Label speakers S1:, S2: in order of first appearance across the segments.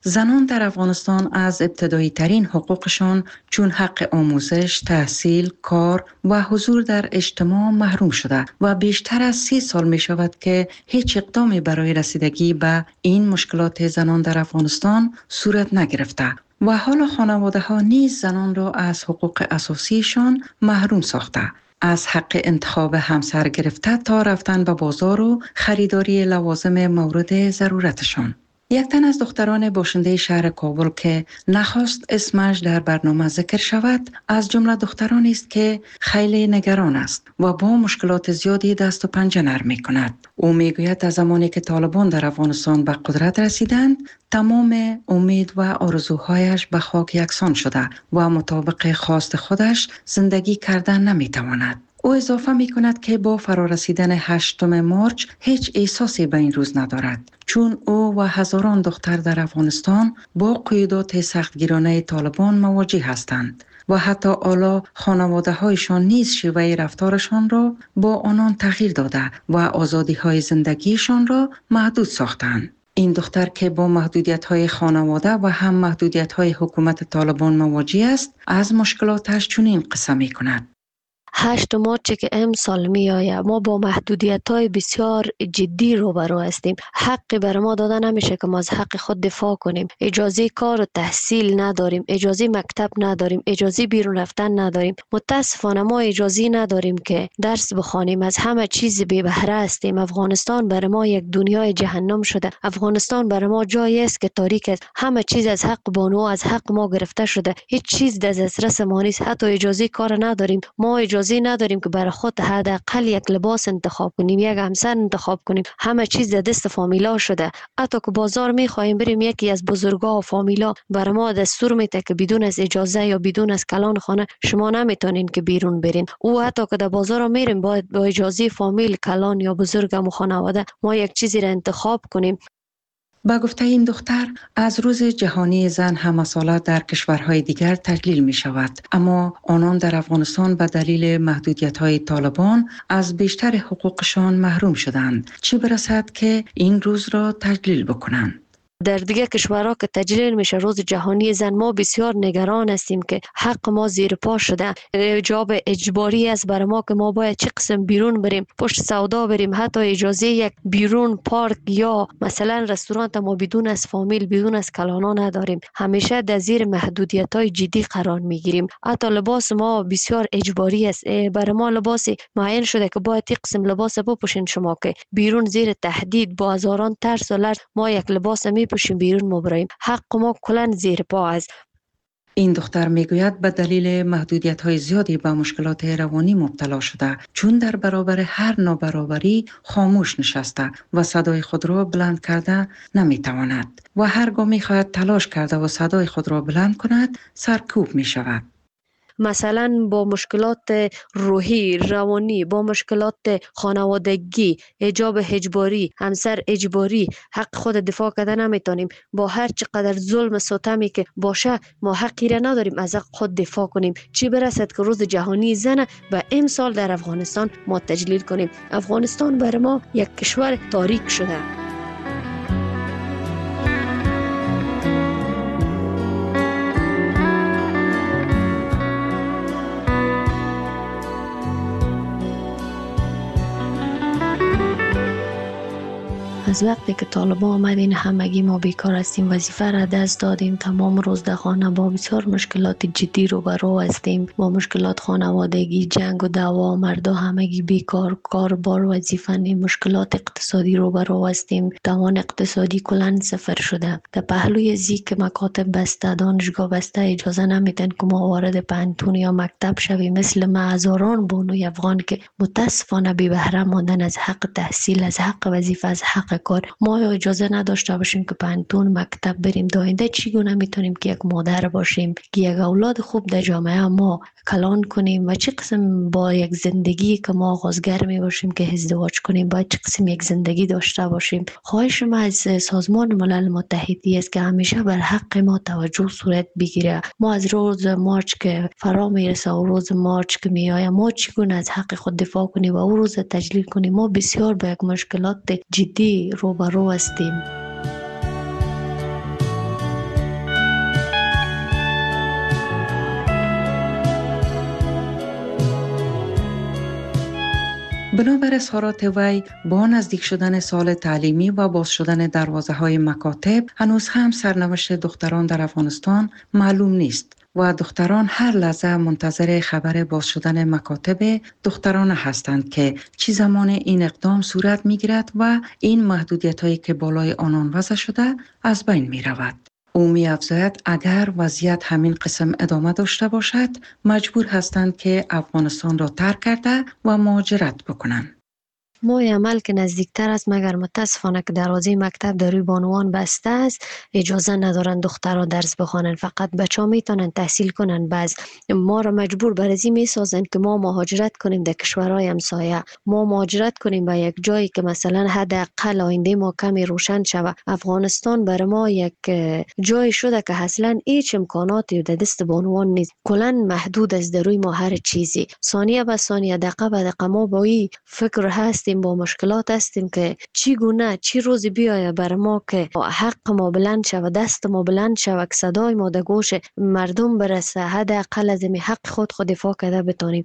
S1: زنان در افغانستان از ابتدایی ترین حقوقشان چون حق آموزش، تحصیل، کار و حضور در اجتماع محروم شده و بیشتر از 30 سال می شود که هیچ اقدامی برای رسیدگی به این مشکلات زنان در افغانستان صورت نگرفته و حالا خانواده ها نیز زنان را از حقوق اساسیشان محروم ساخته. از حق انتخاب همسر گرفته تا رفتن به بازار و خریداری لوازم مورد ضرورتشان. یک تن از دختران باشنده شهر کابل که نخواست اسمش در برنامه ذکر شود، از جمله دخترانی است که خیلی نگران است و با مشکلات زیادی دست و پنجه نرم می کند. او می گوید از زمانی که طالبان در افغانستان به قدرت رسیدند، تمام امید و آرزوهایش به خاک یکسان شده و مطابق خواست خودش زندگی کردن نمی تواند. او اضافه می کند که با فرارسیدن 8 مارچ هیچ احساسی به این روز ندارد، چون او و هزاران دختر در افغانستان با قیودات سختگیرانه طالبان مواجه هستند و حتی حالا خانواده هایشان نیز شیوه رفتارشان را با آنان تغییر داده و آزادی های زندگیشان را محدود ساختند. این دختر که با محدودیت های خانواده و هم محدودیت های حکومت طالبان مواجه است، از مشکلاتش چنین قصه می کند.
S2: 8 مارچ که امسال می آید، ما با محدودیت های بسیار جدی روبرو هستیم. حق بر ما داده نمیشه که ما از حق خود دفاع کنیم. اجازه کار و تحصیل نداریم، اجازه مکتب نداریم، اجازه بیرون رفتن نداریم. متاسفانه ما اجازه نداریم که درس بخوانیم. از همه چیز بی بهره هستیم. افغانستان بر ما یک دنیای جهنم شده. افغانستان بر ما جایی است که تاریک است. همه چیز از حق بانو از حق ما گرفته شده. هیچ چیز در دسترس ما نیست. حتی اجازه کار نداریم. ما اجازه نداریم که برای خود حداقل یک لباس انتخاب کنیم، یک همسر انتخاب کنیم. همه چیز در دست فامیلا شده. حتی که بازار میخوایم بریم، یکی از بزرگا و فامیلا برای ما دستور میده که بدون از اجازه یا بدون از کلان خانه شما نمیتونین که بیرون برین. او حتی که در بازار میریم باید با اجازه فامیل، کلان یا بزرگم و خانواده ما یک چیزی را انتخاب کنیم.
S1: با گفته این دختر، از روز جهانی زن هم‌مساله در کشورهای دیگر تجلیل می شود، اما آنان در افغانستان به دلیل محدودیت‌های طالبان از بیشتر حقوقشان محروم شدند، چه برسد که این روز را تجلیل بکنند.
S2: در دیگه کشورها که تجلیل میشه روز جهانی زن، ما بسیار نگران هستیم که حق ما زیر پا شده. حجاب اجباری است برای ما که ما باید چه قسم بیرون بریم، پشت سودا بریم، حتی اجازه یک بیرون پارک یا مثلا رستوران ما بدون از فامیل، بدون از کلانا نداریم. همیشه در زیر محدودیت‌های جدی قرار میگیریم. حتی لباس ما بسیار اجباری است. برای ما لباس معین شده که باید یک قسم لباس بپوشین شما که بیرون زیر تهدید با هزاران ترس و لرز ما یک لباس پوشیم بیرون مبراییم. حق ما کلن زیر پا است.
S1: این دختر میگوید به دلیل محدودیت‌های زیادی به مشکلات روانی مبتلا شده، چون در برابر هر نابرابری خاموش نشسته و صدای خود را بلند کرده نمیتواند و هرگاه میخواهد تلاش کرده و صدای خود را بلند کند سرکوب میشود.
S2: مثلا با مشکلات روحی، روانی، با مشکلات خانوادگی، حجاب اجباری، همسر اجباری، حق خود دفاع کردن نمیتونیم. با هر چقدر ظلم ستمی که باشه ما حقی را نداریم از حق خود دفاع کنیم. چی برسد که روز جهانی زن و امسال در افغانستان ما تجلیل کنیم. افغانستان برای ما یک کشور تاریک شده. از وقتی که طالبان آمدین همگی ما بیکار هستیم، وظیفه را دست دادیم، تمام روز در خانه با بسیار مشکلات جدی روبرو هستیم، با مشکلات خانوادگی، جنگ و دعوا، مردا همگی بیکار، کاربار وظیفه نیم، مشکلات اقتصادی روبرو هستیم، توان اقتصادی کلان صفر شده. در پهلوی که مکاتب بسته، دانشگاه بسته، اجازه نمیدن که ما وارد پانتون یا مکتب شویم. مثل ما هزاران بانوی افغان که متاسفانه بی بهره ماندن از حق تحصیل، از حق وظیفه، از حق کار. ما اجازه نداشته باشیم که پانتون مکتب بریم. داینده چگونه میتونیم که یک مادر باشیم که یک اولاد خوب در جامعه ما کلان کنیم و چه قسم با یک زندگی که ما آغازگر می باشیم که ازدواج کنیم باید چه قسم یک زندگی داشته باشیم. خواهش ما از سازمان ملل متحدی است که همیشه بر حق ما توجه صورت بگیره. ما از روز مارچ که فرا میرسه و روز مارچ که میآید ما چگونه از حق خود دفاع کنیم و او روز تجلیل کنیم. ما بسیار با یک مشکلات جدی روبرو هستیم.
S1: بنابر اظهارات وی با نزدیک شدن سال تعلیمی و باز شدن دروازه‌های مکاتب هنوز هم سرنوشت دختران در افغانستان معلوم نیست و دختران هر لحظه منتظر خبر باز شدن مکاتب دختران هستند که چه زمان این اقدام صورت می‌گیرد و این محدودیت‌هایی که بالای آنان وضع شده از بین می‌رود. او می‌افزاید اگر وضعیت همین قسم ادامه داشته باشد مجبور هستند که افغانستان را ترک کرده و مهاجرت بکنند.
S2: ماه عمل که نزدیکتر است مگر متاسفانه که دروازه مکتب در روی بانوان بسته است، اجازه ندارن دخترها درس بخوانند، فقط بچه‌ها میتونن تحصیل کنن. بعض ما را مجبور بر ازی میسازند که ما مهاجرت کنیم در کشورهای همسایه، ما مهاجرت کنیم به یک جایی که مثلا حداقل آینده ما کمی روشن شود. افغانستان بر ما یک جای شده که اصلا هیچ امکاناتی در دست بانوان نیست، کلا محدود است در روی ما هر چیزی. ثانیه به ثانیه، دقیقه به دقیقه ما با این فکر هستیم، با مشکلات هستیم که چی گونه چی روزی بیاید بر ما که حق ما بلند شود، دست ما بلند شود، که صدای ما در گوش مردم برسه، حداقل از این حق خود دفاع کرده بتانیم.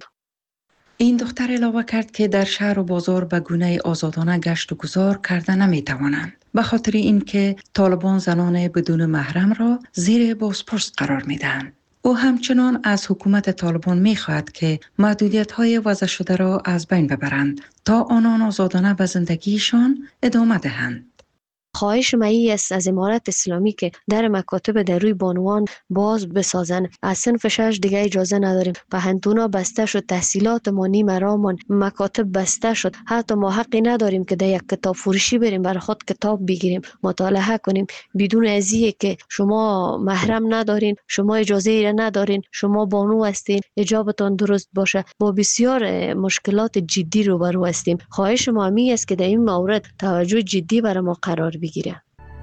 S1: این دختر علاوه کرد که در شهر و بازار به گونه آزادانه گشت و گذار کرده نمیتوانند، به خاطر اینکه طالبان زنان بدون محرم را زیر بازپرس قرار میدهند. او همچنان از حکومت طالبان می‌خواهد که محدودیت‌های وضع شده را از بین ببرند تا آنان آزادانه به زندگیشان ادامه دهند.
S2: خواهش ما است از امارت اسلامی که در مکاتب در روی بانوان باز بسازن. از صنف 6 دیگه اجازه نداریم، پهنتونا بسته شد، تحصیلات ما نیمه رامان، مکاتب بسته شد، حتی ما حقی نداریم که در یک کتاب فروشی بریم برای خود کتاب بگیریم مطالعه کنیم بدون ازیه که شما محرم ندارین، شما اجازه ای ندارین، شما بانو هستین، حجابتان درست باشه. با بسیار مشکلات جدی روبرو هستیم. خواهش ما است که در این مورد توجه جدی برای ما قرار بگیره.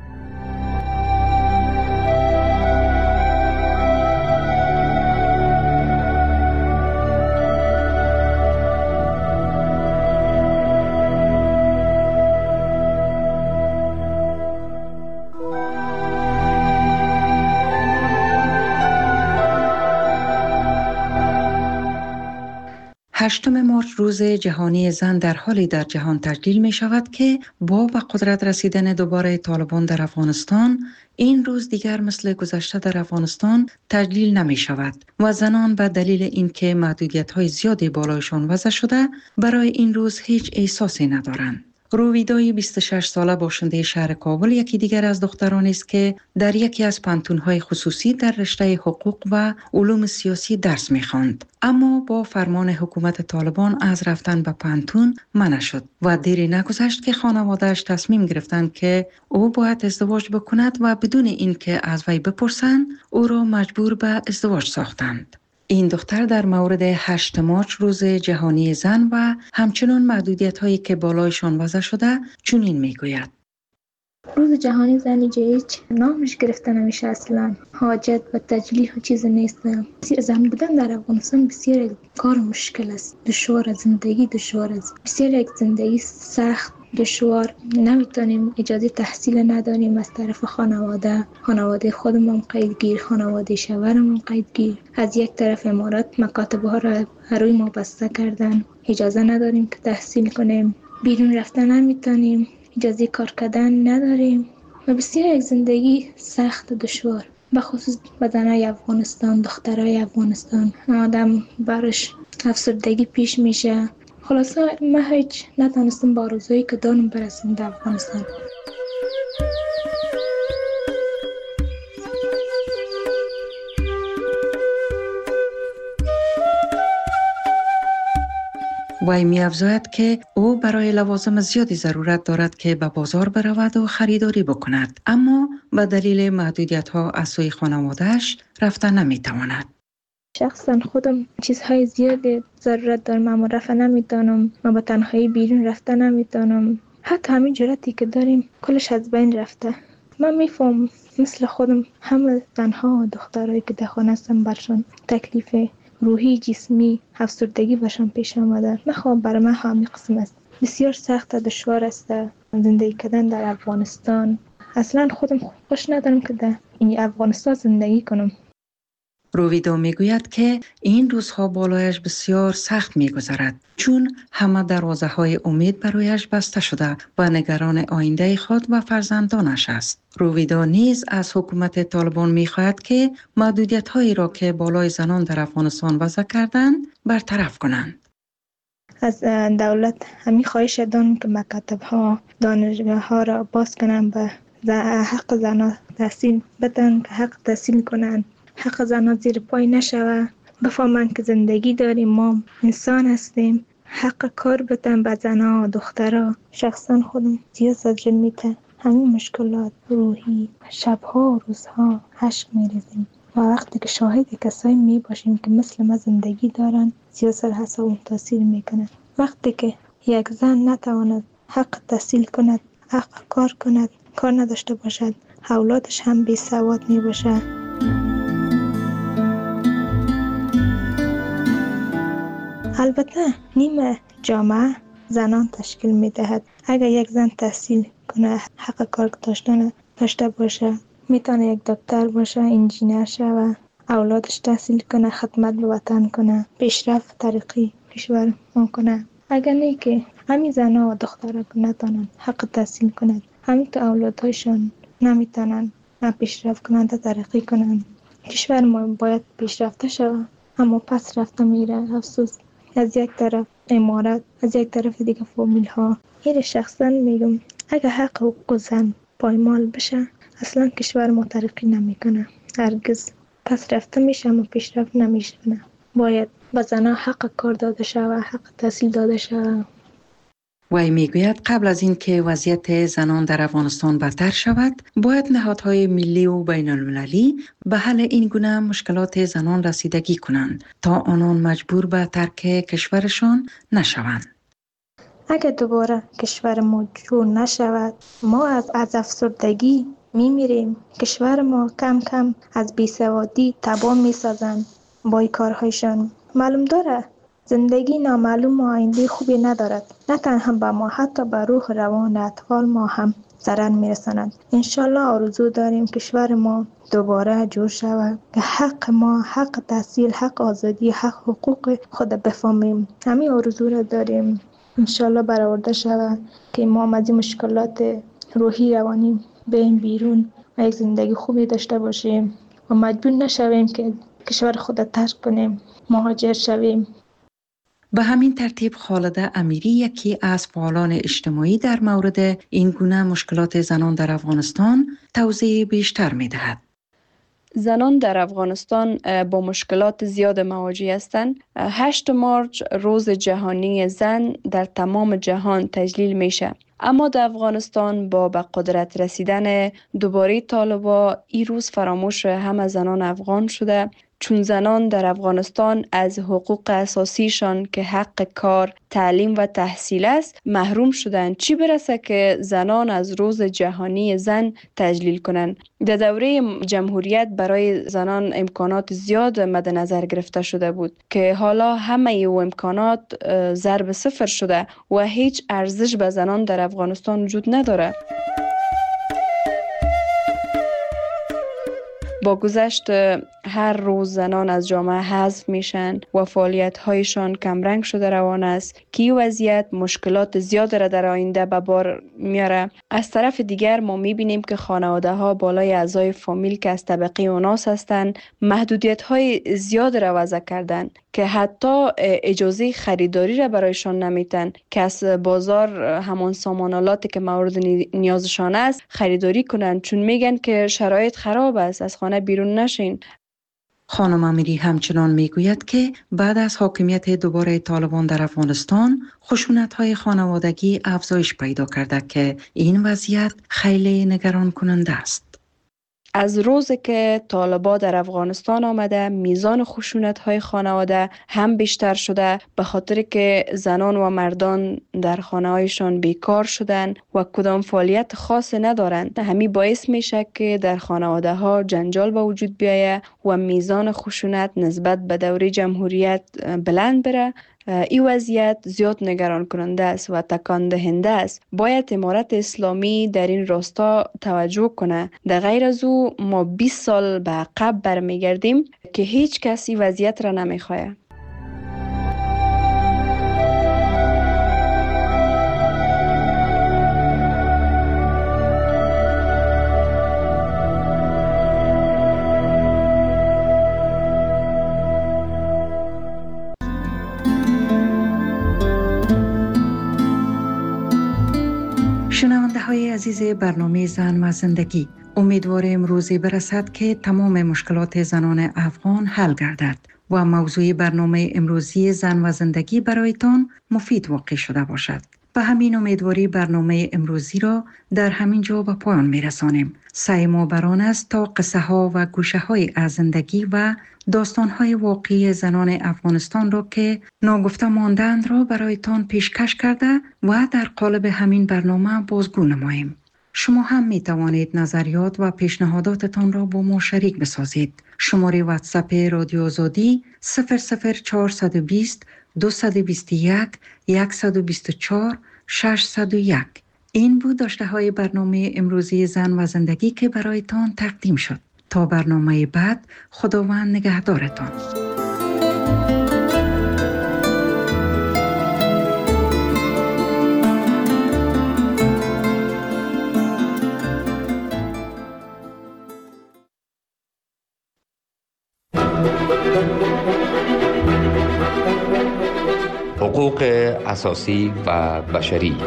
S1: هشتم مارچ روز جهانی زن در حالی در جهان تجلیل می شود که با به قدرت رسیدن دوباره طالبان در افغانستان این روز دیگر مثل گذشته در افغانستان تجلیل نمی شود و زنان به دلیل اینکه محدودیت‌های زیادی بالایشان وضع شده برای این روز هیچ احساسی ندارند. رویدای 26 ساله باشنده شهر کابل یکی دیگر از دخترانی است که در یکی از پانتون‌های خصوصی در رشته حقوق و علوم سیاسی درس می‌خواند، اما با فرمان حکومت طالبان از رفتن به پانتون منع شد و دیری نگذشت که خانواده‌اش تصمیم گرفتند که او باید ازدواج بکند و بدون اینکه از وی بپرسند او را مجبور به ازدواج ساختند. این دختر در مورد 8 مارچ روز جهانی زن و همچنان محدودیت‌هایی که بالایشان وضع شده چنین میگوید:
S3: روز جهانی زن هیچ نامش گرفته نمیشه، اصلا حاجت و تجلیل و چیز نیست. زن بودن در افغانستان بسیار کار مشکل است، دشوار، زندگی دشوار است، بسیار یک زندگی سخت دشوار. نمیتونیم اجازه تحصیل نداریم از طرف خانواده خودمون قیدگیر، خانواده شوهرمون قیدگیر. از یک طرف امارات مکاتب ها را روی ما بسته کردن، اجازه نداریم که تحصیل کنیم، بیرون رفتن نمیتونیم، اجازه کار کردن نداریم و بسیار یک زندگی سخت و دشوار. به خصوص زنای افغانستان، دخترای افغانستان، آدم برش افسردگی پیش میشه. خلاصه من هیچ نتونستم با آرزویی که دارم برسم در افغانستان.
S1: وی می‌افزاید که او برای لوازم زیادی ضرورت دارد که به بازار برود و خریداری بکند، اما به دلیل محدودیت‌ها از سوی خانواده‌اش رفتن نمی‌تواند.
S3: شخصا خودم چیزهای زیادی ضرورت دارم، اما رفتن نمیتونم. من به تنهایی بیرون رفتن نمیتونم. حتی همین جرأتی که داریم کلش از بین رفته. من میفهم مثل خودم همه زنها و دخترایی که در خانه هستن برشان تکلیف روحی، جسمی، افسردگی برشان پیش آمده. من برای من همین قسم است. بسیار سخت و دشوار است زندگی کردن در افغانستان. اصلا خودم خوش ندارم که در این افغانستان زندگی کنم.
S1: رویدا میگوید که این روزها بالایش بسیار سخت میگذرد چون همه دروازه های امید برایش بسته شده و نگران آینده خود و فرزندانش است. رویدا نیز از حکومت طالبان میخواهد که محدودیت هایی را که بالای زنان در افغانستان وضع کردند برطرف کنند.
S3: از دولت همین خواهش دارم که مکاتب ها دانشگاه ها را باز کنند و حق زنان تحصیل بدن که حق تحصیل کنند، حق زنان زیر پای نشود، بفهمند که زندگی داریم، ما انسان هستیم، حق کار بدن به زنان و دخترها. شخصا خودم زیاد زجر میته همین مشکلات روحی، شبها و روزها عشق میریزیم و وقتی که شاهد کسایی می باشیم که مثل ما زندگی دارن زیاد سر حساب تاثیر میکنه. وقتی که یک زن نتواند حق تحصیل کند، حق کار کند، کار نداشته باشد، اولادش هم بی سواد می باشه. البته نیم جامعه زنان تشکیل می دهد. اگر یک زن تحصیل کنه، حق کار داشته باشه، میتونه یک دکتر باشه، انجینر شه، اولادش تحصیل کنه، خدمت به وطن کنه، پیشرفت ترقی کشور کنه. اگر نه که همین زنها و دخترها که نتونن حق تحصیل کنند، همین تو اولادهایشان نمیتونن پیشرفت کنند و ترقی کنند. کشور ما باید پیشرفته شود اما پس رفته میره. افسوس، از یک طرف امارات، از یک طرف دیگه فامیل ها. این شخصا میگم اگر حق حقوق زن پایمال بشه اصلا کشور ما ترقی نمیکنه، هرگز پس رفته میشه اما پیشرفت نمیشه. باید به زنها حق کار داده شود، حق تحصیل داده شود.
S1: وی میگوید قبل از اینکه وضعیت زنان در افغانستان بدتر شود، باید نهادهای ملی و بین المللی به حل این گونه مشکلات زنان رسیدگی کنند تا آنان مجبور به ترک کشورشان نشوند.
S3: اگر دوباره کشور ما جور نشود، ما از افسردگی میمیریم. کشور ما کم کم از بیسوادی تباه میسازند با این کارهایشان. معلوم داره زندگی نامعلوم و آینده خوبی ندارد، نه تنها به ما، حتی به روح روان اطفال ما هم ضرر میرساند. انشالله آرزو داریم کشور ما دوباره جور شود که حق ما، حق تحصیل، حق آزادی، حق حقوق خود بفهمیم. همین آرزو را داریم. انشالله برآورده شود که ما از این مشکلات روحی روانی بریم بیرون و یک زندگی خوبی داشته باشیم و مجبور نشویم که کشور خود ترک کنیم، مهاجر شویم.
S1: به همین ترتیب خالده امیری، یکی از فعالان اجتماعی، در مورد این گونه مشکلات زنان در افغانستان توضیح بیشتر می دهد.
S4: زنان در افغانستان با مشکلات زیاد مواجه هستند. 8 مارچ روز جهانی زن در تمام جهان تجلیل میشه. اما در افغانستان با به قدرت رسیدن دوباره طالبا این روز فراموش همه زنان افغان شده، چون زنان در افغانستان از حقوق اساسیشان که حق کار، تعلیم و تحصیل است محروم شدند، چی برسه که زنان از روز جهانی زن تجلیل کنند. در دوره جمهوریت برای زنان امکانات زیاد مد نظر گرفته شده بود که حالا همه او امکانات ضرب صفر شده و هیچ ارزش به زنان در افغانستان وجود نداره. با گذشت هر روز زنان از جامعه حذف میشن و فعالیت‌هایشان کمرنگ شده روان است که این وضعیت مشکلات زیاد را در آینده به بار میاره. از طرف دیگر ما میبینیم که خانواده‌ها بالای اعضای فامیل که از طبقه اوناس هستند محدودیت‌های زیاد را وضع کردند که حتی اجازه خریداری را برایشان نمیتن که از بازار همان سامانالاتی که مورد نیازشان است خریداری کنند، چون میگن که شرایط خراب است، از خانه بیرون نشین.
S1: خانم امیری همچنان میگوید که بعد از حاکمیت دوباره طالبان در افغانستان خشونت‌های خانوادگی افزایش پیدا کرده که این وضعیت خیلی نگران کننده است.
S4: از روزی که طالبان در افغانستان آمده میزان خشونت‌های خانواده هم بیشتر شده، به خاطر که زنان و مردان در خانه‌هایشان بیکار شدن و کدام فعالیت خاصی ندارند. همین باعث میشه که در خانواده‌ها جنجال به وجود بیاید و میزان خشونت نسبت به دوره جمهوریت بلند بره. این وضعیت زیاد نگران کننده است و تکان دهنده است. باید امارت اسلامی در این راستا توجه کنه. در غیر از او ما 20 سال به عقب برمیگردیم که هیچ کسی وضعیت را نمیخواه.
S1: شنونده های عزیز برنامه زن و زندگی، امیدواریم روزی برسد که تمام مشکلات زنان افغان حل گردد و موضوع برنامه امروزی زن و زندگی برایتان مفید واقع شده باشد. به همین امیدواری برنامه امروزی را در همین جا به پایان می رسانیم. سعی ما بر آن است تا قصه ها و گوشه های از زندگی و داستان های واقعی زنان افغانستان را که ناگفته ماندند را برایتان پیشکش کرده و در قالب همین برنامه بازگو نماییم. شما هم می توانید نظریات و پیشنهاداتتان را با ما شریک بسازید. شماره واتساپ رادیو آزادی 00420 221 124 601. این بود داشته های برنامه امروزی زن و زندگی که برایتان تقدیم شد. تا برنامه بعد، خداوند نگهدارتان.
S5: حقوق اساسی و بشری.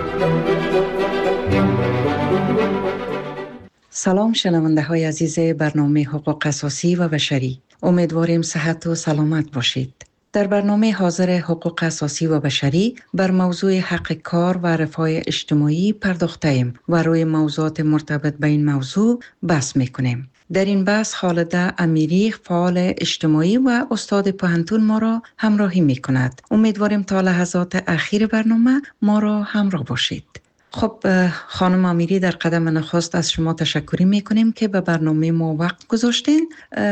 S1: سلام شنونده های عزیز برنامه حقوق اساسی و بشری. امیدواریم صحت و سلامت باشید. در برنامه حاضر حقوق اساسی و بشری بر موضوع حق کار و رفاه اجتماعی پرداخته‌ایم و روی موضوعات مرتبط به این موضوع بحث می‌کنیم. در این بحث خالده امیری، فعال اجتماعی و استاد پوهنتون ما را همراهی می‌کند. امیدواریم تا لحظات اخیر برنامه ما را همراه باشید. خب خانم امیری، در قدم نخست از شما تشکر میکنیم که به برنامه ما وقت گذاشتین.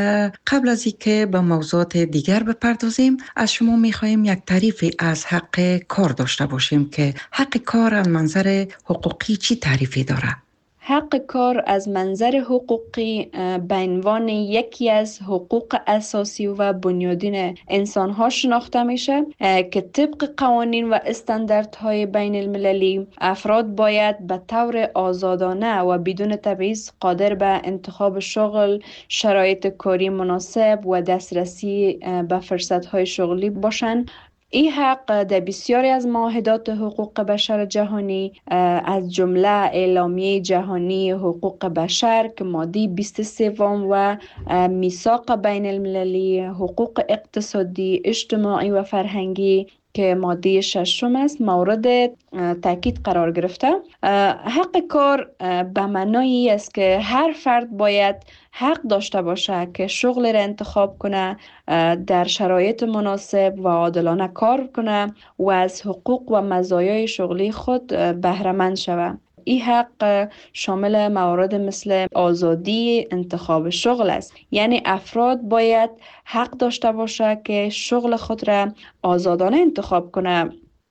S1: قبل از اینکه به موضوعات دیگر بپردازیم، از شما میخواهیم یک تعریفی از حق کار داشته باشیم که حق کار از منظر حقوقی چی تعریفی داره؟
S4: حق کار از منظر حقوقی به عنوان یکی از حقوق اساسی و بنیادین انسان‌ها شناخته میشه که طبق قوانین و استانداردهای بین المللی افراد باید به طور آزادانه و بدون تبعیض قادر به انتخاب شغل، شرایط کاری مناسب و دسترسی به فرصت‌های شغلی باشند. این حق در بسیاری از معاهدات حقوق بشر جهانی از جمله اعلامیه جهانی حقوق بشر که ماده 23 و میثاق بین المللی حقوق اقتصادی، اجتماعی و فرهنگی که ماده 6 است مورد تاکید قرار گرفته. حق کار به معنای است که هر فرد باید حق داشته باشه که شغل را انتخاب کنه، در شرایط مناسب و عادلانه کار کنه و از حقوق و مزایای شغلی خود بهره مند شود. این حق شامل موارد مثل آزادی انتخاب شغل است. یعنی افراد باید حق داشته باشه که شغل خود را آزادانه انتخاب کنه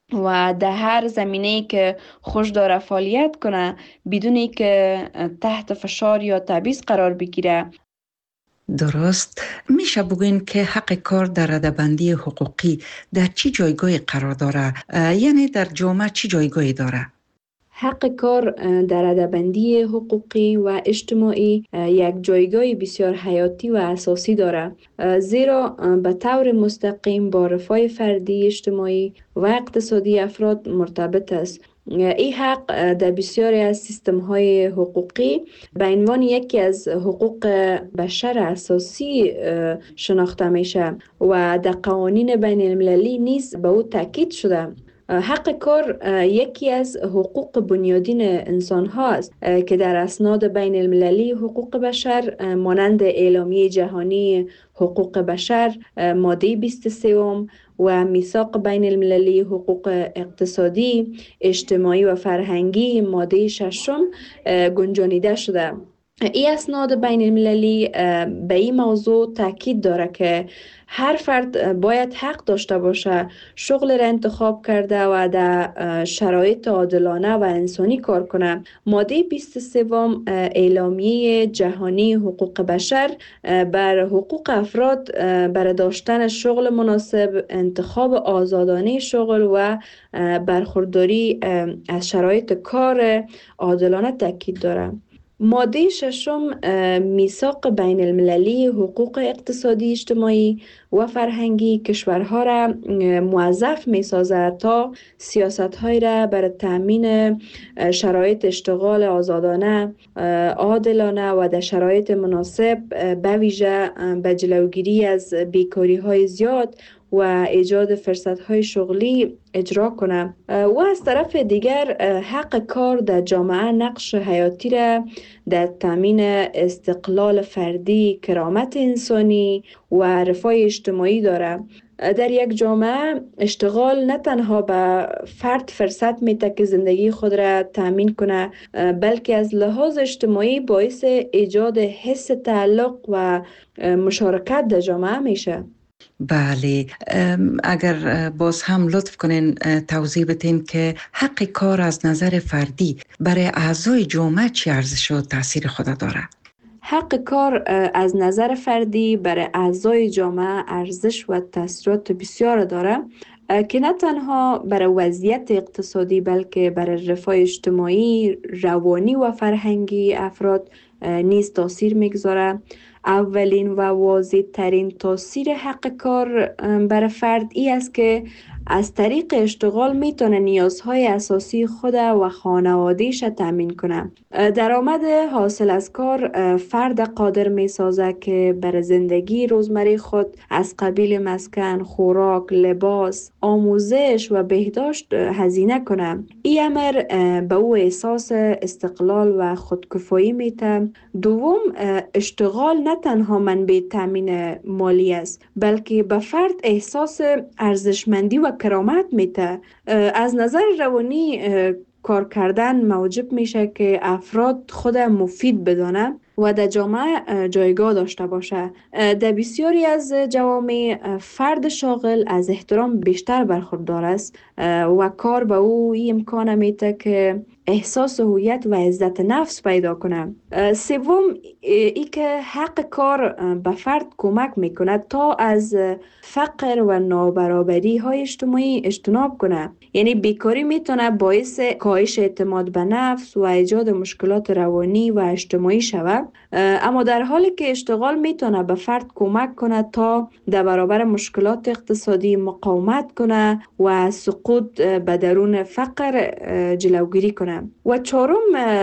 S4: و در هر زمینه‌ای که خوش داره فعالیت کنه بدون که تحت فشار یا تبعیض قرار بگیره.
S1: درست. میشه بگوین که حق کار در رده‌بندی حقوقی در چی جایگاهی قرار داره؟ یعنی در جامعه چی جایگاهی داره؟
S4: حق کار در رده‌بندی حقوقی و اجتماعی یک جایگاه بسیار حیاتی و اساسی دارد، زیرا به طور مستقیم با رفاه فردی، اجتماعی و اقتصادی افراد مرتبط است. این حق در بسیاری از سیستم‌های حقوقی به عنوان یکی از حقوق بشر اساسی شناخته میشه و در قوانین بین المللی نیز به او تاکید شده. حق کار یکی از حقوق بنیادین انسان هاست که در اسناد بین المللی حقوق بشر مانند اعلامیه جهانی حقوق بشر ماده 23 و میثاق بین المللی حقوق اقتصادی، اجتماعی و فرهنگی ماده 6 گنجانیده شده. این اسناد بین المللی به این موضوع تاکید داره که هر فرد باید حق داشته باشه شغل را انتخاب کرده و در شرایط عادلانه و انسانی کار کنه. ماده 23 اعلامیه جهانی حقوق بشر بر حقوق افراد بر داشتن شغل مناسب، انتخاب آزادانه شغل و برخورداری از شرایط کار عادلانه تاکید داره. ماده 6 میثاق بین المللی حقوق اقتصادی، اجتماعی و فرهنگی کشورها را موظف می سازد تا سیاست های را برای تامین شرایط اشتغال آزادانه، عادلانه و در شرایط مناسب به ویژه به جلوگیری از بیکاری های زیاد و ایجاد فرصت‌های شغلی اجرا کنه. و از طرف دیگر حق کار در جامعه نقش حیاتی را در تامین استقلال فردی، کرامت انسانی و رفاه اجتماعی داره. در یک جامعه اشتغال نه تنها به فرد فرصت میده که زندگی خود را تامین کنه، بلکه از لحاظ اجتماعی باعث ایجاد حس تعلق و مشارکت در جامعه میشه.
S1: بله، اگر باز هم لطف کنین توضیح بدین که حق کار از نظر فردی برای اعضای جامعه چی ارزش و تاثیر خود داره؟
S4: حق کار از نظر فردی برای اعضای جامعه ارزش و تاثیرات بسیار داره که نه تنها برای وضعیت اقتصادی بلکه برای رفاه اجتماعی، روانی و فرهنگی افراد نیز تاثیر میگذاره. اولین و واضح ترین تاثیر حق کار برای فرد ای است که از طریق اشتغال میتونه نیازهای اساسی خود و خانوادهش تامین کنه. درآمد حاصل از کار فرد قادر میسازه که برای زندگی روزمره خود از قبیل مسکن، خوراک، لباس، آموزش و بهداشت هزینه کنه. این امر به او احساس استقلال و خودکفایی میده. دوم، اشتغال نه تنها منبع تامین مالی است بلکه به فرد احساس ارزشمندی و کرامت میده. از نظر روانی کار کردن موجب میشه که افراد خود مفید بدانه و در جامعه جایگاه داشته باشه. در بسیاری از جوامع فرد شاغل از احترام بیشتر برخوردار است و کار به او این امکان میده که احساس هویت و عزت نفس پیدا کنه. سوم، ای که حق کار به فرد کمک میکنه تا از فقر و نابرابری های اجتماعی اجتناب کنه. یعنی بیکاری میتونه باعث کاهش اعتماد به نفس و ایجاد مشکلات روانی و اجتماعی شود، اما در حالی که اشتغال میتونه به فرد کمک کنه تا در برابر مشکلات اقتصادی مقاومت کنه و سقوط به درون فقر جلوگیری کنه. و چهارم،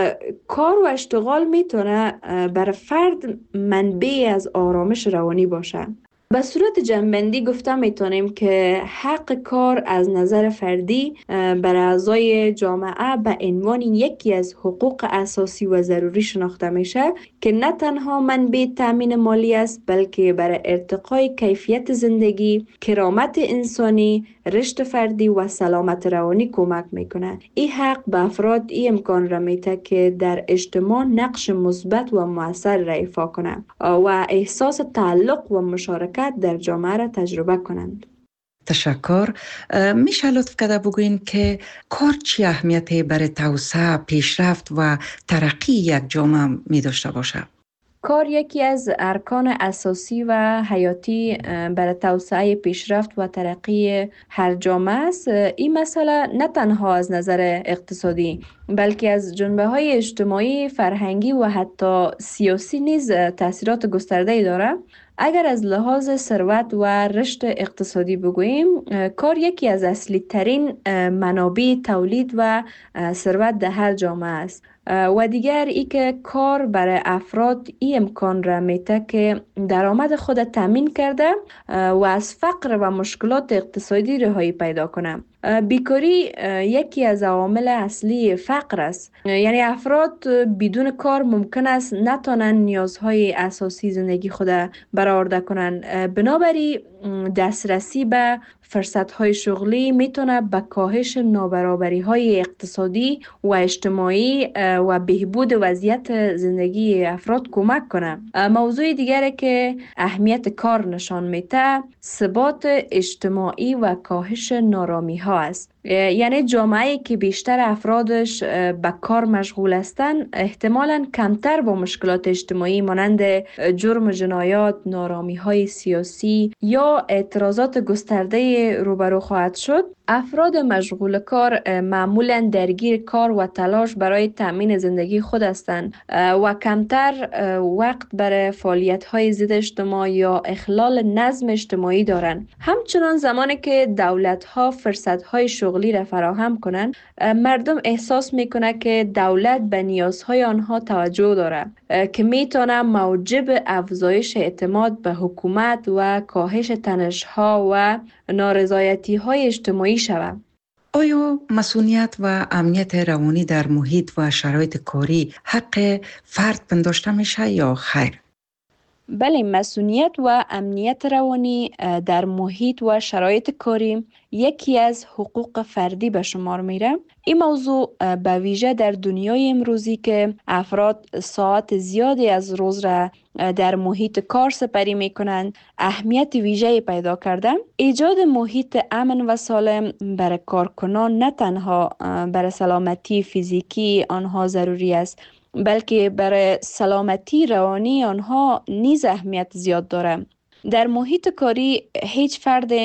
S4: کار و اشتغال میتونه برای فرد منبع از آرامش روانی باشه. به صورت جمع‌بندی گفته میتونیم که حق کار از نظر فردی برای اعضای جامعه به عنوان یکی از حقوق اساسی و ضروری شناخته میشه که نه تنها منبع تامین مالی است بلکه برای ارتقای کیفیت زندگی، کرامت انسانی، رشد فردی و سلامت روانی کمک میکنه. این حق به افراد این امکان را میده که در اجتماع نقش مثبت و مؤثر را ایفا کنند و احساس تعلق و مشارکت در جامعه را تجربه کنند.
S1: تشکر. میشه لطف کرده بگوین که کار چی اهمیتی برای توسعه، پیشرفت و ترقی یک جامعه می داشته باشه؟
S4: کار یکی از ارکان اساسی و حیاتی برای توسعه، پیشرفت و ترقی هر جامعه است. این مسئله نه تنها از نظر اقتصادی بلکه از جنبه‌های اجتماعی، فرهنگی و حتی سیاسی نیز تاثیرات گسترده‌ای دارد. اگر از لحاظ ثروت و رشد اقتصادی بگوییم، کار یکی از اصلی ترین منابع تولید و ثروت در هر جامعه است. و دیگر ای که کار برای افراد این امکان را میده که درآمد خود تامین کرده و از فقر و مشکلات اقتصادی رهایی پیدا کنه. بیکاری یکی از عوامل اصلی فقر است. یعنی افراد بدون کار ممکن است نتوانند نیازهای اساسی زندگی خود برآورده کنند. بنابراین دسترسی به فرصت‌های شغلی میتونه به کاهش نابرابری‌های اقتصادی و اجتماعی و بهبود وضعیت زندگی افراد کمک کنه. موضوع دیگری که اهمیت کار نشان میده ثبات اجتماعی و کاهش نارامی‌ها است. یعنی جامعه‌ای که بیشتر افرادش به کار مشغول هستند احتمالاً کمتر با مشکلات اجتماعی مانند جرم و جنایات، نارامی‌های سیاسی یا اعتراضات گسترده روبرو خواهد شد. افراد مشغول کار معمولاً درگیر کار و تلاش برای تأمین زندگی خود هستند و کمتر وقت برای فعالیت‌های ضد اجتماع یا اخلال نظم اجتماعی دارند. همچنان زمانی که دولت‌ها فرصت‌های شغلی را فراهم کنند، مردم احساس می‌کنند که دولت به نیازهای آنها توجه دارد که می‌تواند موجب افزایش اعتماد به حکومت و کاهش تنش‌ها و نارضایتی‌های اجتماعی شود.
S1: آیا مسئولیت و امنیت روانی در محیط و شرایط کاری حق فرد پنداشته میشه یا خیر؟
S4: بله، مسئولیت و امنیت روانی در محیط و شرایط کاری یکی از حقوق فردی به شمار میره. این موضوع به ویژه در دنیای امروزی که افراد ساعت زیادی از روز را در محیط کار سپری میکنند اهمیت ویژه‌ای پیدا کرده. ایجاد محیط امن و سالم برای کارکنان نه تنها برای سلامتی فیزیکی آنها ضروری است، بلکه برای سلامتی روانی آنها نیز اهمیت زیاد دارد. در محیط کاری هیچ فرد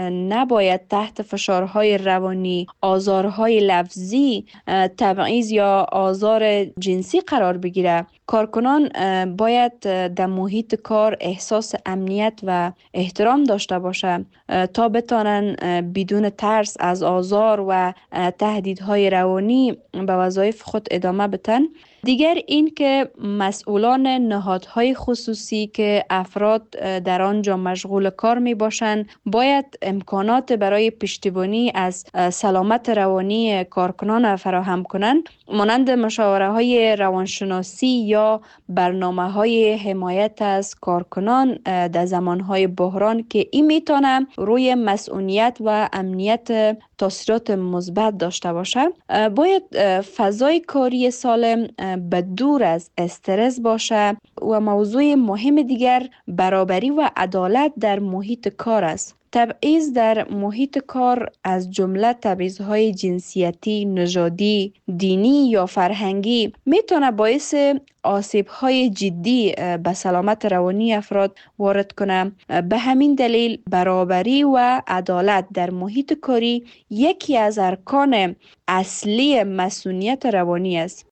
S4: نباید تحت فشارهای روانی، آزارهای لفظی، تبعیض یا آزار جنسی قرار بگیرد. کارکنان باید در محیط کار احساس امنیت و احترام داشته باشند تا بتوانند بدون ترس از آزار و تهدیدهای روانی به وظایف خود ادامه بدن. دیگر این که مسئولان نهادهای خصوصی که افراد در آنجا مشغول کار می باشند باید امکانات برای پشتیبانی از سلامت روانی کارکنان فراهم کنند، مانند مشاوره های روانشناسی یا برنامه های حمایت از کارکنان در زمان های بحران که این میتونه روی مسئولیت و امنیت تاثیرات مثبت داشته باشد. باید فضای کاری سالم به دور از استرس باشه و موضوع مهم دیگر برابری و عدالت در محیط کار است. تبعیض در محیط کار از جمله تبعیض‌های جنسیتی، نژادی، دینی یا فرهنگی میتونه باعث آسیب‌های جدی به سلامت روانی افراد وارد کنه. به همین دلیل برابری و عدالت در محیط کاری یکی از ارکان اصلی مسئولیت روانی است.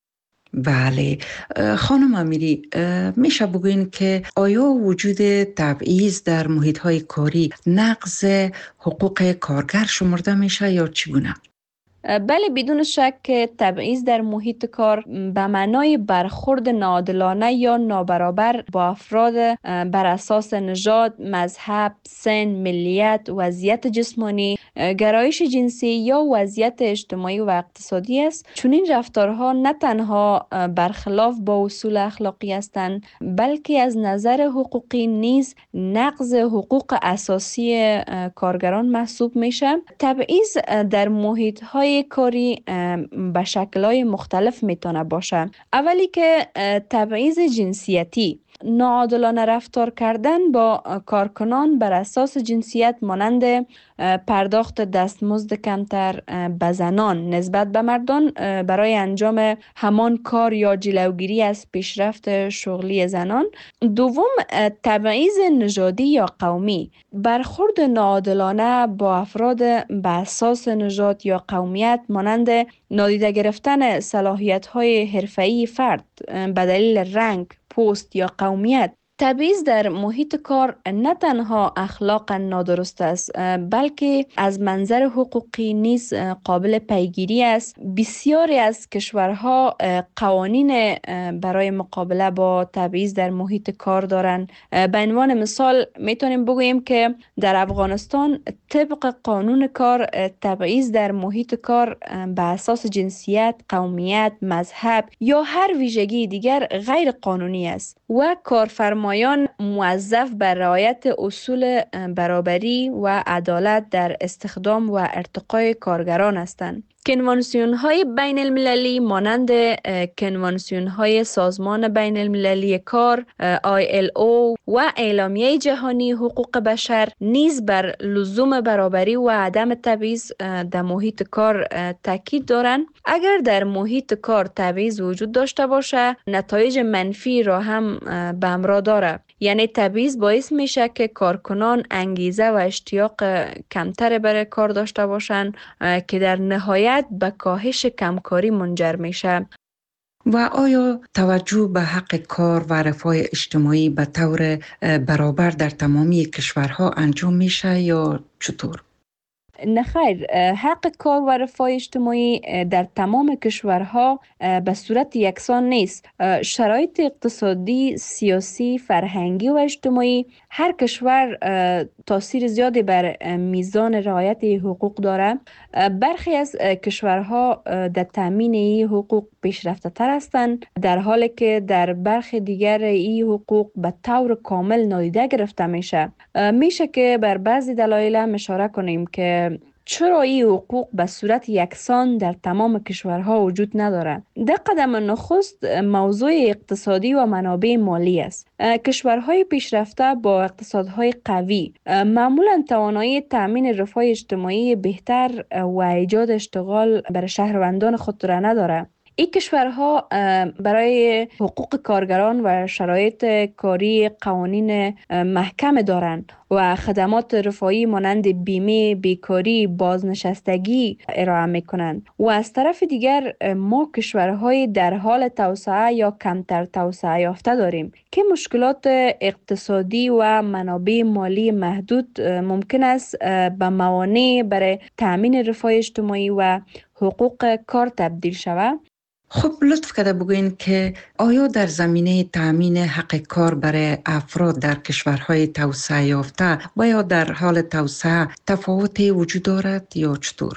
S1: بله خانم امیری، میشه بگوین که آیا وجود تبعیض در محیط‌های کاری نقض حقوق کارگر شمرده میشه یا چگونه؟
S4: بله، بدون شک که تبعیض در محیط کار به معنای برخورد ناعادلانه یا نابرابر با افراد بر اساس نژاد، مذهب، سن، ملیت، وضعیت جسمانی، گرایش جنسی یا وضعیت اجتماعی و اقتصادی است. چون این رفتارها نه تنها برخلاف با اصول اخلاقی هستند، بلکه از نظر حقوقی نیز نقض حقوق اساسی کارگران محسوب میشه. تبعیض در محیط‌های کاری به شکل‌های مختلف میتونه باشه. اولی که تبعیض جنسیتی، ناعادلانه رفتار کردن با کارکنان بر اساس جنسیت مانند پرداخت دستمزد کمتر به زنان نسبت به مردان برای انجام همان کار یا جلوگیری از پیشرفت شغلی زنان. دوم، تبعیض نژادی یا قومی، برخورد ناعادلانه با افراد به اساس نژاد یا قومیت مانند نادیده گرفتن صلاحیت‌های حرفه‌ای فرد به دلیل رنگ، پوست یا قومیت. تبعیض در محیط کار نه تنها اخلاقا نادرست است بلکه از منظر حقوقی نیز قابل پیگیری است. بسیاری از کشورها قوانین برای مقابله با تبعیض در محیط کار دارند. به عنوان مثال میتونیم بگوییم که در افغانستان طبق قانون کار تبعیض در محیط کار به اساس جنسیت، قومیت، مذهب یا هر ویژگی دیگر غیر قانونی است و کارفرمایان موظف بر رعایت اصول برابری و عدالت در استخدام و ارتقای کارگران هستند. کنوانسیون های بین المللی مانند کنوانسیون های سازمان بین المللی کار ILO و اعلامیه جهانی حقوق بشر نیز بر لزوم برابری و عدم تبعیض در محیط کار تاکید دارند. اگر در محیط کار تبعیض وجود داشته باشه نتایج منفی را هم به همراه داره. یعنی تبعیض باعث میشه که کارکنان انگیزه و اشتیاق کمتر برای کار داشته باشند که در نهایت به کاهش کمکاری منجر میشه.
S1: و آیا توجه به حق کار و رفاه اجتماعی به طور برابر در تمامی کشورها انجام میشه یا چطور؟
S4: نه خیر، حق کار و رفاه اجتماعی در تمام کشورها به صورت یکسان نیست. شرایط اقتصادی، سیاسی، فرهنگی و اجتماعی هر کشور تاثیر زیادی بر میزان رعایت حقوق دارد. برخی از کشورها در تامین این حقوق پیشرفته تر هستند، در حالی که در برخی دیگر این حقوق به طور کامل نادیده گرفته میشه. میشه که بر بعضی دلایل هم اشاره کنیم که چرا این حقوق به صورت یکسان در تمام کشورها وجود ندارد. در قدم نخست موضوع اقتصادی و منابع مالی است. کشورهای پیشرفته با اقتصادهای قوی معمولا توانایی تامین رفاه اجتماعی بهتر و ایجاد اشتغال برای شهروندان خود را ندارد. این کشورها برای حقوق کارگران و شرایط کاری قوانین محکم دارند و خدمات رفاهی مانند بیمه، بیکاری، بازنشستگی ارائه میکنند. و از طرف دیگر ما کشورهای در حال توسعه یا کمتر توسعه یافته داریم که مشکلات اقتصادی و منابع مالی محدود ممکن است به موانع برای تأمین رفاه اجتماعی و حقوق کار تبدیل شود.
S1: خب لطف کرده بگوین که آیا در زمینه تأمین حق کار برای افراد در کشورهای توسعه یافته و یا در حال توسعه تفاوتی وجود دارد یا چطور؟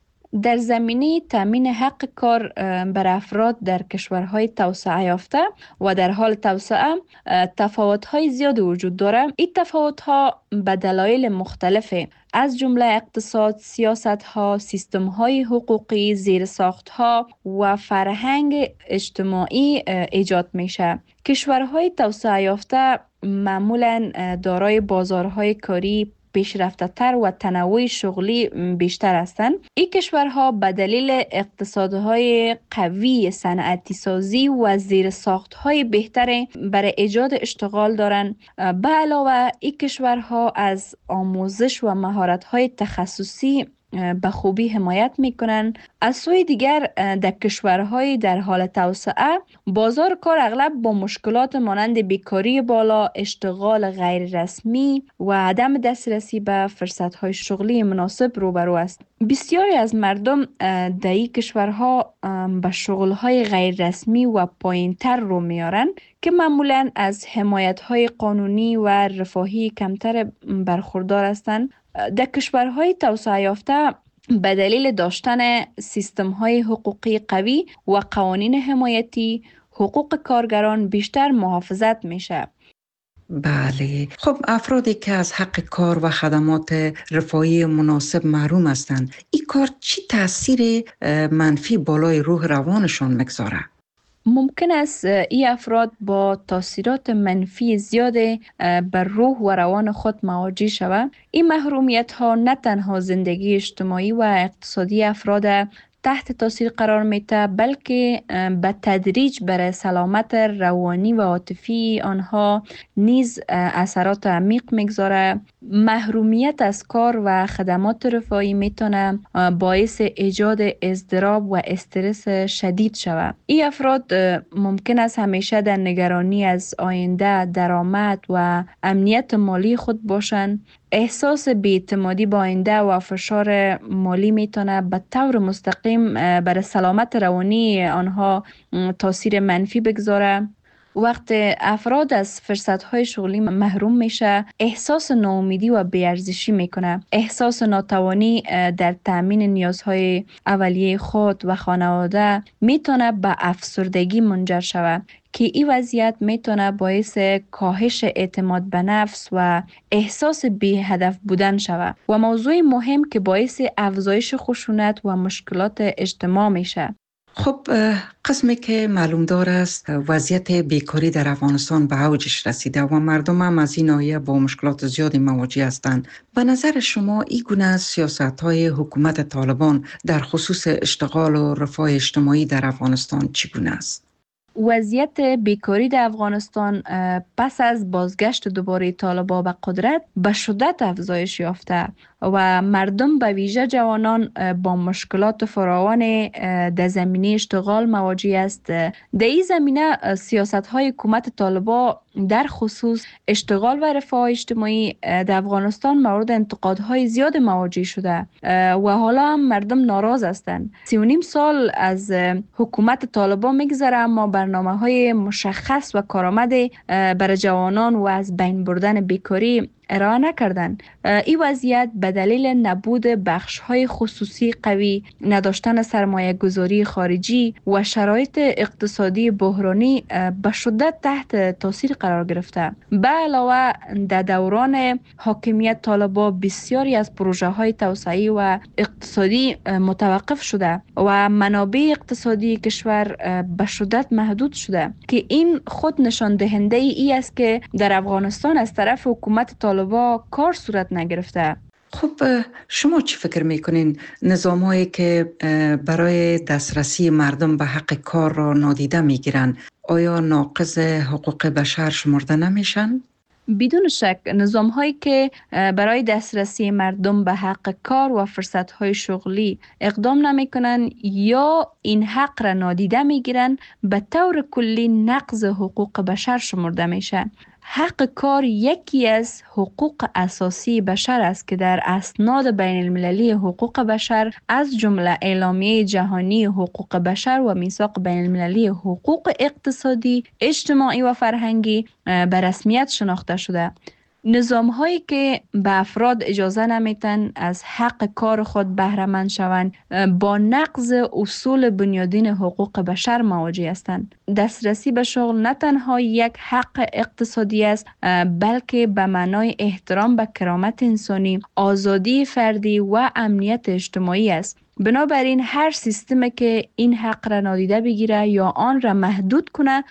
S4: در زمینه تامین حق کار بر افراد در کشورهای توسعه یافته و در حال توسعه تفاوت‌های زیاد وجود دارد. این تفاوت‌ها به دلایل مختلفه، از جمله اقتصاد، سیاست‌ها، سیستم‌های حقوقی، زیرساخت‌ها و فرهنگ اجتماعی ایجاد میشه. کشورهای توسعه یافته معمولاً دارای بازارهای کاری پیشرفته تر و تنوع شغلی بیشتر هستند. این کشورها به دلیل اقتصادهای قوی، صنعتی سازی و زیرساختهای بهتر برای ایجاد اشتغال دارند. به علاوه این کشورها از آموزش و مهارت‌های تخصصی به خوبی حمایت میکنن. از سوی دیگر در کشورهای در حال توسعه بازار کار اغلب با مشکلات مانند بیکاری بالا، اشتغال غیر رسمی و عدم دسترسی به فرصتهای شغلی مناسب روبرو است. بسیاری از مردم در این کشورها به شغلهای غیر رسمی و پایینتر رو میارن که معمولاً از حمایتهای قانونی و رفاهی کمتر برخوردار هستند. در کشورهای توسعه یافته به دلیل داشتن سیستم‌های حقوقی قوی و قوانین حمایتی، حقوق کارگران بیشتر محافظت میشه.
S1: بله. خب افرادی که از حق کار و خدمات رفاهی مناسب محروم هستند، این کار چی تاثیر منفی بالای روح روانشان میگذاره؟
S4: ممکن است این افراد با تاثیرات منفی زیاد بر روح و روان خود مواجه شوند. این محرومیت ها نه تنها زندگی اجتماعی و اقتصادی افراد تحت تاثیر قرار میده، بلکه به تدریج برای سلامت روانی و عاطفی آنها نیز اثرات عمیق میگذاره. محرومیت از کار و خدمات رفاهی میتونه باعث ایجاد اضطراب و استرس شدید شود. این افراد ممکن است همیشه در نگرانی از آینده، درآمد و امنیت مالی خود باشند. احساس بی‌اعتمادی با آینده و فشار مالی میتونه به طور مستقیم بر سلامت روانی آنها تاثیر منفی بگذاره. وقت افراد از فرصت‌های شغلی محروم میشه، احساس ناامیدی و بی‌ارزشی میکنه. احساس ناتوانی در تأمین نیازهای اولیه خود و خانواده میتونه به افسردگی منجر شود که این وضعیت میتونه باعث کاهش اعتماد به نفس و احساس بی هدف بودن شود و موضوع مهم که باعث افزایش خشونت و مشکلات اجتماع میشه.
S1: خب قسمی که معلوم دار است وضعیت بیکاری در افغانستان به اوجش رسیده و مردم هم از این ناحیه با مشکلات زیادی مواجه هستند. به نظر شما این گونه سیاست‌های حکومت طالبان در خصوص اشتغال و رفاه اجتماعی در افغانستان چگونه است؟
S4: وضعیت بیکاری در افغانستان پس از بازگشت دوباره طالبان به قدرت به شدت افزایش یافته و مردم به ویژه جوانان با مشکلات فراوان در زمینه اشتغال مواجه است. در این زمینه سیاست‌های حکومت طالبان در خصوص اشتغال و رفاه اجتماعی در افغانستان مورد انتقادهای زیاد مواجه شده و حالا هم مردم ناراض هستند. 3.5 سال از حکومت طالبان میگذره اما برنامه‌های مشخص و کارآمد برای جوانان و از بین بردن بیکاری ارائه نکردند. این وضعیت به دلیل نبود بخش‌های خصوصی قوی، نداشتن سرمایه گذاری خارجی و شرایط اقتصادی بحرانی به شدت تحت تاثیر قرار گرفته. به علاوه در دوران حاکمیت طالبان بسیاری از پروژه‌های توسعه‌ای و اقتصادی متوقف شده و منابع اقتصادی کشور به شدت محدود شده که این خود نشان دهنده ای است که در افغانستان از طرف حکومت طالبان کار صورت نگرفته.
S1: خب شما چی فکر میکنین نظام‌هایی که برای دسترسی مردم به حق کار را نادیده میگیرن آیا ناقض حقوق بشر شمرده نمیشن؟
S4: بدون شک نظام‌هایی که برای دسترسی مردم به حق کار و فرصت‌های شغلی اقدام نمی‌کنند یا این حق را نادیده می‌گیرند به طور کلی نقض حقوق بشر شمرده میشه. حق کار یکی از حقوق اساسی بشر است که در اسناد بین المللی حقوق بشر از جمله اعلامیه جهانی حقوق بشر و میثاق بین المللی حقوق اقتصادی، اجتماعی و فرهنگی به رسمیت شناخته شده. نظام هایی که به افراد اجازه نمیتن از حق کار خود بهره مند شوند با نقض اصول بنیادین حقوق بشر مواجه هستند. دسترسی به شغل نه تنها یک حق اقتصادی است بلکه به معنای احترام به کرامت انسانی، آزادی فردی و امنیت اجتماعی است. بنابراین هر سیستمی که این حق را نادیده بگیره یا آن را محدود کنه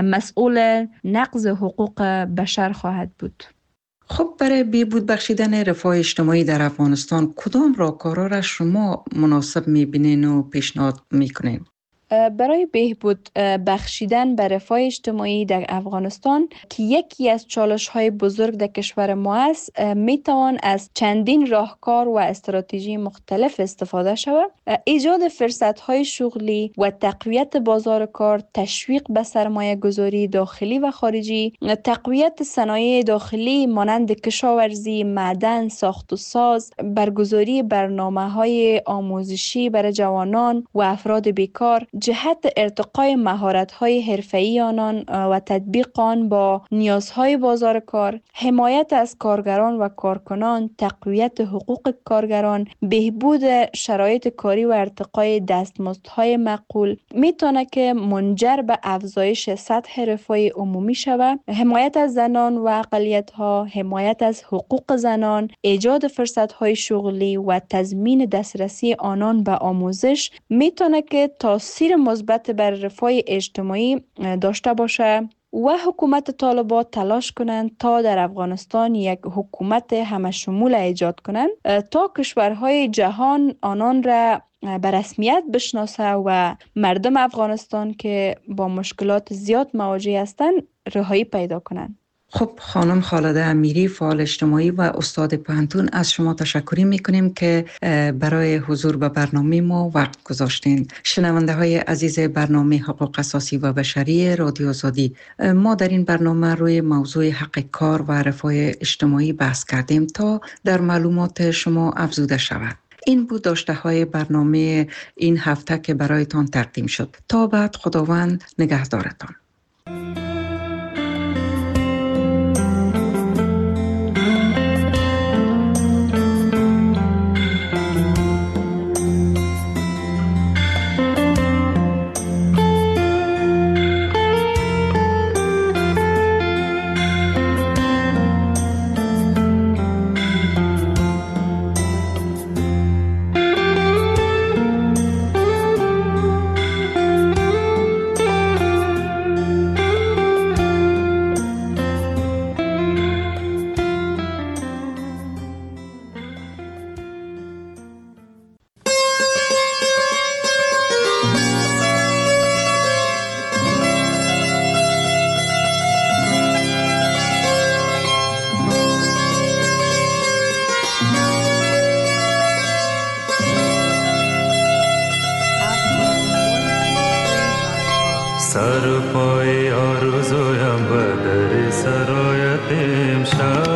S4: مسئول نقض حقوق بشر خواهد بود.
S1: خب برای بهبود بخشیدن رفاه اجتماعی در افغانستان کدام راهکارها را شما مناسب می‌بینین و پیشنهاد می‌کنین؟
S4: برای بهبود بخشیدن به رفاه اجتماعی در افغانستان که یکی از چالش‌های بزرگ در کشور ما است، میتوان از چندین راهکار و استراتژی مختلف استفاده شود. ایجاد فرصت‌های شغلی و تقویت بازار کار، تشویق به سرمایه گذاری داخلی و خارجی، تقویت صنایع داخلی مانند کشاورزی، معدن، ساخت و ساز، برگزاری برنامه‌های آموزشی برای جوانان و افراد بیکار، جهت ارتقای مهارت‌های حرفه‌ای آنان و تطبیق آن با نیازهای بازار کار، حمایت از کارگران و کارکنان، تقویت حقوق کارگران، بهبود شرایط کاری و ارتقای دستمزدهای معقول میتونه که منجر به افزایش سطح رفاه عمومی شود. حمایت از زنان و اقلیت‌ها، حمایت از حقوق زنان، ایجاد فرصت‌های شغلی و تضمین دسترسی آنان به آموزش میتونه که تاثیر مثبت بر رفاه اجتماعی داشته باشه. و حکومت طالبان تلاش کنند تا در افغانستان یک حکومت همه شمول ایجاد کنند تا کشورهای جهان آنان را به رسمیت بشناسه و مردم افغانستان که با مشکلات زیاد مواجه هستند رهایی پیدا کنند.
S1: خب خانم خالده امیری، فعال اجتماعی و استاد پوهنتون، از شما تشکر میکنیم که برای حضور به برنامه ما وقت گذاشتین. شنونده های عزیز برنامه حقوق اساسی و بشری رادیو آزادی، ما در این برنامه روی موضوع حق کار و رفاه اجتماعی بحث کردیم تا در معلومات شما افزوده شود. این بود داشته های برنامه این هفته که برایتان تقدیم شد. تا بعد، خداوند نگهدارتان.
S6: سر پای آرزویم به در سرایت امشب،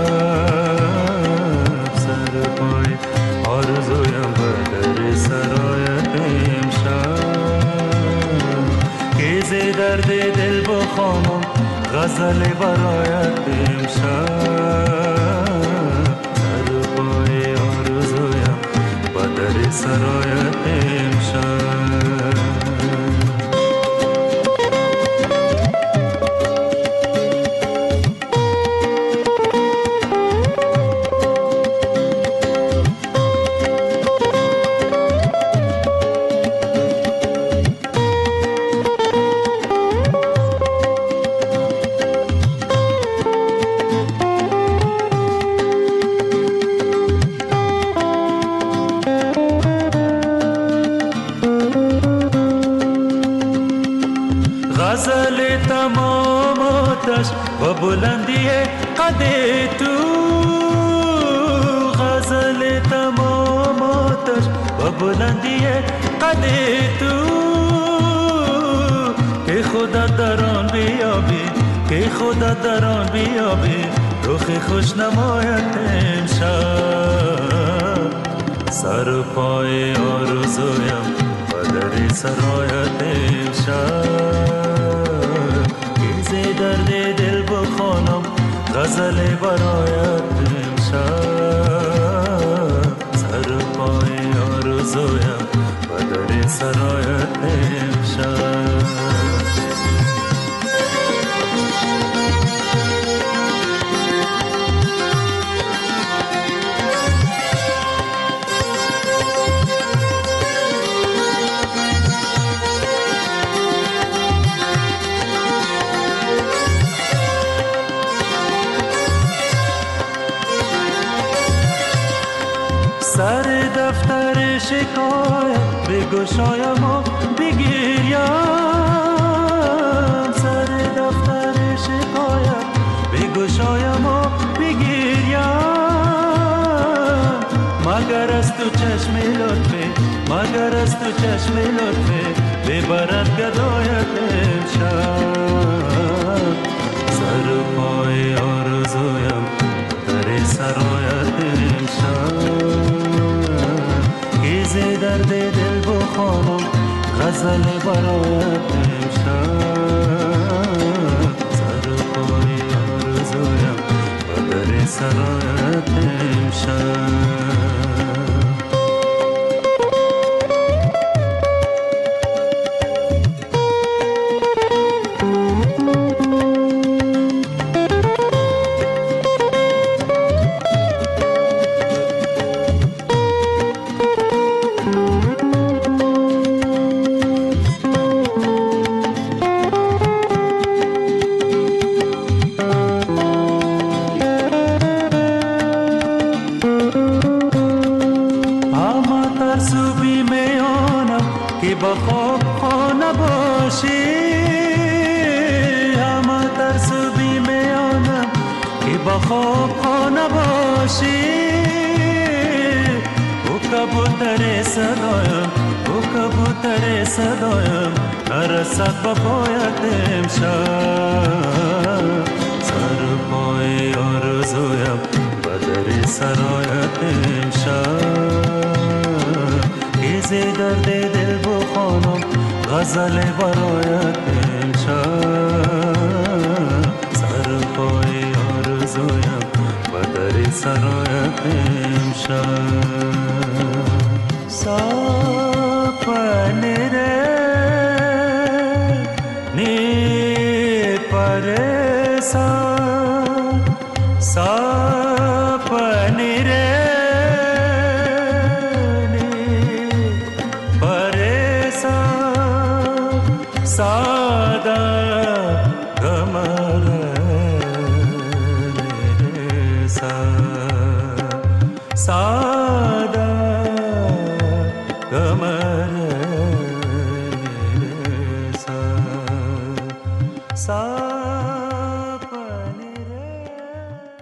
S6: سر پای آرزویم به در سرایت امشب، که ز درد دل بخوانم غزل برایت امشب، سر پای آرزویم به در سرایت امشب. غزل تمام آتش و بلندی قد تو، غزل تمام آتش و بلندی قد تو، که خدا در آن بیابی، که خدا در آن بیابی، رخ خوش نمایت امشب، سر پای آرزویم و در سرایت امشب، درد دل بخوانم غزل برایت امشب، سر پای آرزویم و در سرایت امشب. سر دفتر شکایت بگشایم و بگیریم، سر دفتر شکایت بگشایم و بگیریم، مگر از تو چشم لطفه، مگر از تو چشم لطفه ببرد گدایت امشب، سر پای آرزویم در سرایت امشب، ز درد دل بخوانم غزل برایت امشب، سر پای آرزویم و در سرایت امشب. با خواب خانه باشی، همه ترس و بیمه آنم که با خواب خانه باشی. او کبوتر صدایم، او کبوتر صدایم، نرسد با پایت امشب. سر پای آرزویم بدر سرایت امشب. ایزی درد دل بخوانم غزل برایت امشب. سر پای آرزویم بدر سرایت امشب. سپنه نی پرسان، سپنه نی پرسان، سادا گمر رسان.